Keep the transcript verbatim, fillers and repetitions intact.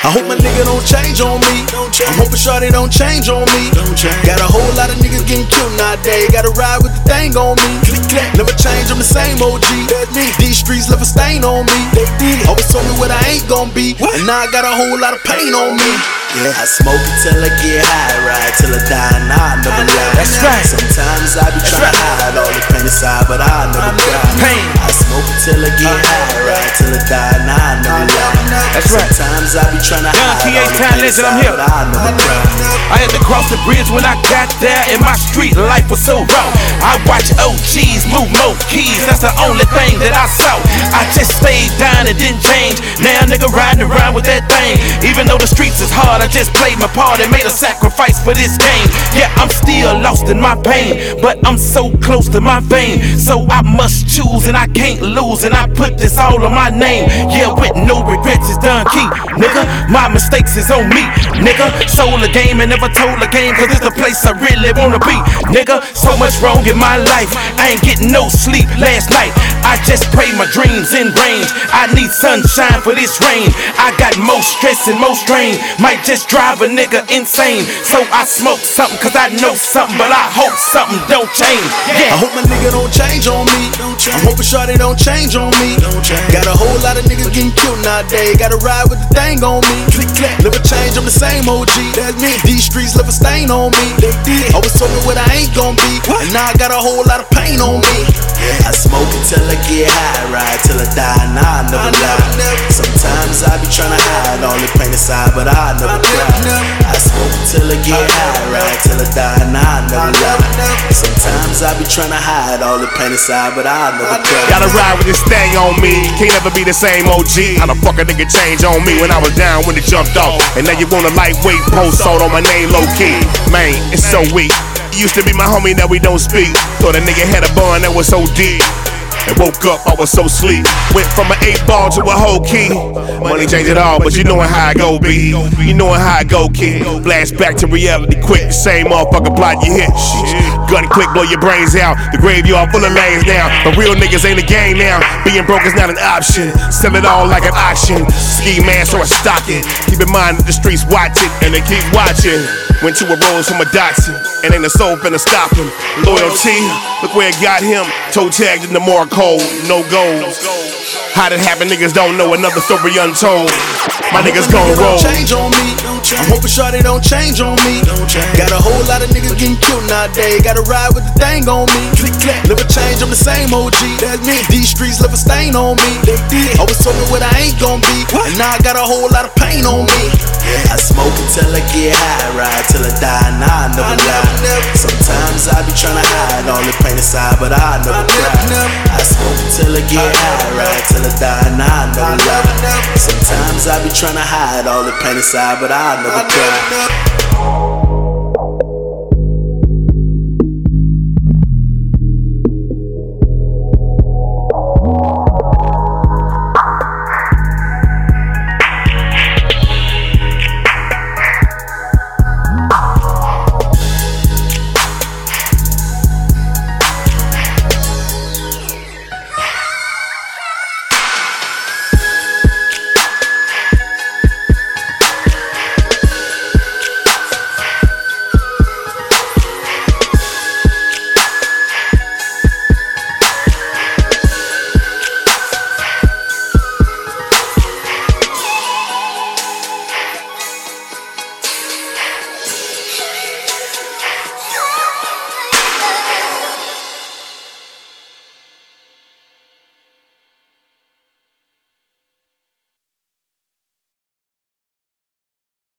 I hope my nigga don't change on me. I'm hoping shawty don't change on me. Got a whole lot of niggas getting killed nowadays. Gotta ride with the thing on me. Never change, I'm the same O G. These streets left a stain on me. Always told me what I ain't gon' be, and now I got a whole lot of pain on me. Yeah, I smoke it till I get high, ride till I die, and I never lie. That's right. Sometimes I be trying to hide all the pain inside, but I never cry. Pain. I smoke it till I get high, ride till I die, and I never lie. That's right. Sometimes I be trying to hide all the pain inside, but I never cry. I had to cross the bridge when I got there, and my street life was so raw. I watch O Gs move more keys, that's the only thing that I saw. I just stayed down and didn't change. Now nigga riding around with that thing. Even though the streets is hard, I just played my part and made a sacrifice for this game. Yeah, I'm still lost in my pain, but I'm so close to my vein. So I must choose and I can't lose, and I put this all on my name. Yeah, with no regrets, it's done key, nigga. My mistakes is on me, nigga. Sold a game and never told a game, cause it's the place I really wanna be, nigga. So much wrong in my life, I ain't getting no sleep last night. I just pray my dreams in range. I need sunshine for this rain. I got more stress and more strain, might just drive a nigga insane. So I smoke something cause I know something, but I hope something don't change. Yeah. I hope my nigga don't change on me. I'm hoping shawty don't change on me. Got a whole lot of niggas getting killed nowadays. Gotta ride with the thing on me. Never change, I'm the same O G. These streets left a stain on me. Always told me what I ain't gon' be, and now I got a whole lot of pain on me. I smoke it till I get high, ride till I die, and I never lie. Sometimes I be tryna hide all the pain inside, but I never cry. I smoke it till I get high, ride till I die, and I never lie. Sometimes I be tryna hide all the pain inside, but I never cry. Gotta ride with this thing on me, can't ever be the same O G. How the fuck a nigga change on me when I was down when it jumped off, and now you want a lightweight post sold on my name low key. Man, it's so weak. You used to be my homie, now we don't speak. Thought a nigga had a bond that was so deep. And woke up, I was so sleep. Went from an eight ball to a whole key. Money changed it all, but you knowin' how I go, B. You knowin' how I go, kid. Blast back to reality quick. The same motherfucker plot you hit. Gun quick, blow your brains out. The graveyard full of lanes now. But real niggas ain't a game now. Being broke is not an option. Sell it all like an auction. Ski man, so I stock it. Keep in mind that the streets watch it, and they keep watching. Went to a Rolls from a Datsun, and ain't a soul finna stop him. Loyalty, look where it got him. Toe tagged in the more cold, no goals. How that happen, niggas don't know, another story untold. My niggas gon' roll. Change on me. I'm hoping shawty don't change on me. Got a whole lot of niggas getting killed nowadays. Gotta ride with the thing on me. Never change, I'm the same O G. These streets left a stain on me. Always told me what I ain't gon' be, and now I got a whole lot of pain on me. I smoke it till I get high, ride till I die, and I never lie. Sometimes I be tryna hide all the pain inside, but I never cry. I smoke it till I get high, ride till I die, and I never lie. Sometimes I be tryna hide all the pain inside, but I never cry.